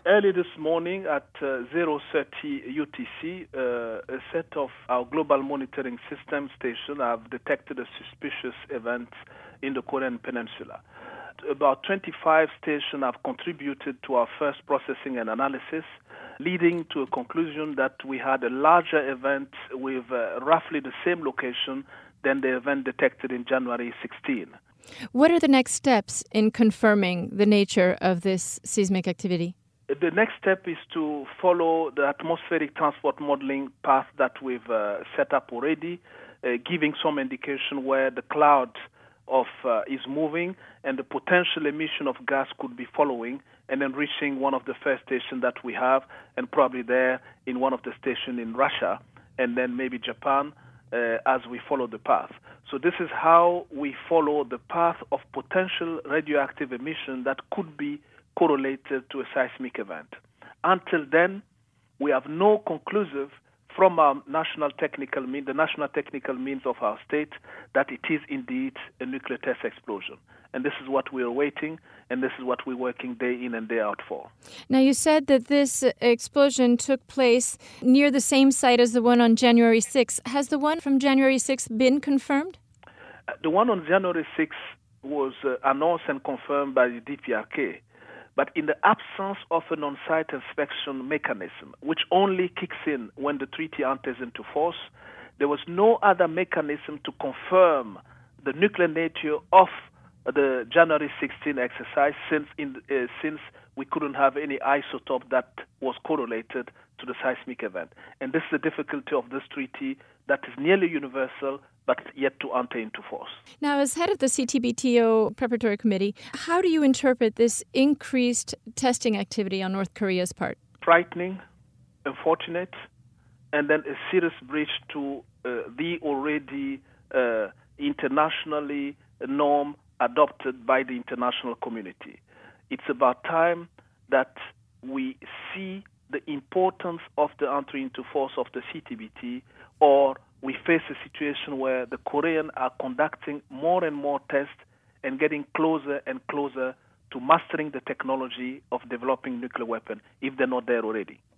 Early this morning at 0:30 UTC, a set of our global monitoring system station have detected a suspicious event in the Korean Peninsula. About 25 stations have contributed to our first processing and analysis, leading to a conclusion that we had a larger event with roughly the same location than the event detected in January 16. What are the next steps in confirming the nature of this seismic activity? The next step is to follow the atmospheric transport modeling path that we've set up already, giving some indication where the cloud is moving and the potential emission of gas could be following, and then reaching one of the first stations that we have, and probably there in one of the stations in Russia, and then maybe Japan, as we follow the path. So this is how we follow the path of potential radioactive emission that could be correlated to a seismic event. Until then, we have no conclusive from our the national technical means of our state, that it is indeed a nuclear test explosion. And this is what we are waiting, and this is what we're working day in and day out for. Now, you said that this explosion took place near the same site as the one on January 6th. Has the one from January 6th been confirmed? The one on January 6th was announced and confirmed by the DPRK. But in the absence of an on-site inspection mechanism, which only kicks in when the treaty enters into force, there was no other mechanism to confirm the nuclear nature of the January 16 exercise, since we couldn't have any isotope that was correlated to the seismic event. And this is the difficulty of this treaty that is nearly universal, but yet to enter into force. Now, as head of the CTBTO Preparatory Committee, how do you interpret this increased testing activity on North Korea's part? Frightening, unfortunate, and then a serious breach to the already internationally norm adopted by the international community. It's about time that we see the importance of the entry into force of the CTBT, or we face a situation where the Koreans are conducting more and more tests and getting closer and closer to mastering the technology of developing nuclear weapons, if they're not there already.